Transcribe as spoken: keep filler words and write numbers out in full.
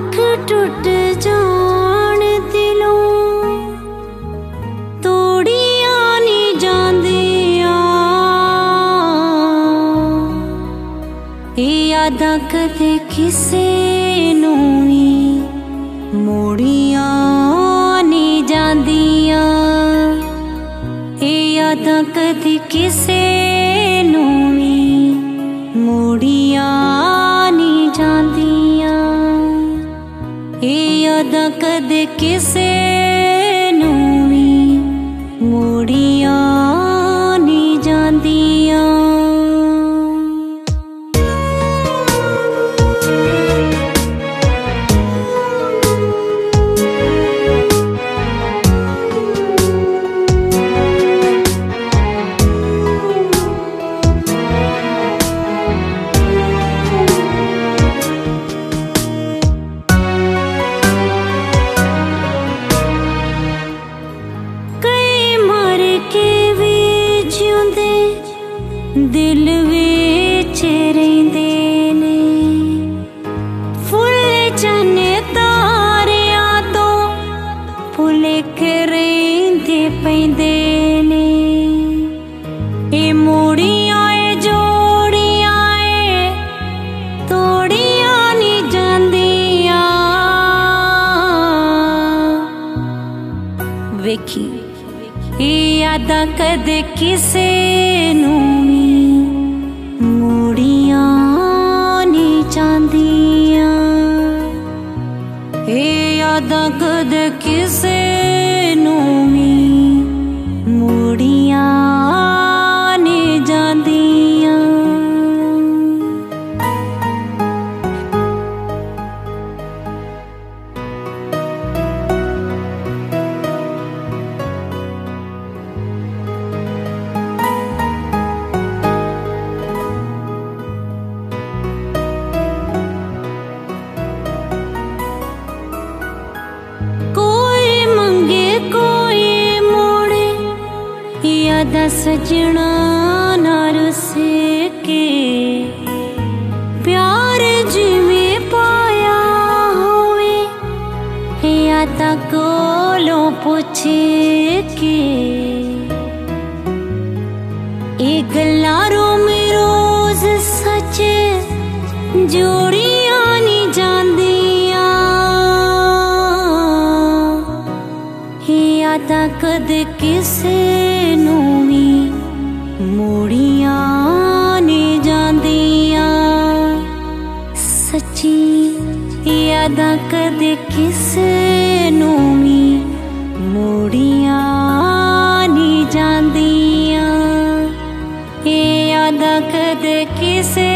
लख टुट जान दिलों तोड़िया नहीं जांदिया यादां कदे किसे नूं वी मोड़िया नहीं जांदिया यादां कदे किसे नूं वी मोड़िया नहीं जांदिया यादां कदे किसे नूं वी मोड़िया नहीं जांदिया। दिल विच रहिंदे ने फुल चने तारियां तो भुलेख रहिंदे पैंदे ने ए मोड़ियां ए जोड़ियां ए तोड़ियां नहीं जांदियां वेखी यादां कदे किसे नूं मोड़िया नहीं जांदिया यादां कदे किसे नूं वी मोड़िया नहीं जांदिया। यादां सजना ना रुसे के प्यार जिवें पाया होवे यादां कोलों पुछे के ए गल्लां रोम रोज सच जोड़ियां नहीं जांदियां यादां कदे किसे नूं वी मोड़िया नहीं जांदिया सच्ची यादां कदे किसे नूं वी मोड़िया नहीं जांदिया यादां कदे किसे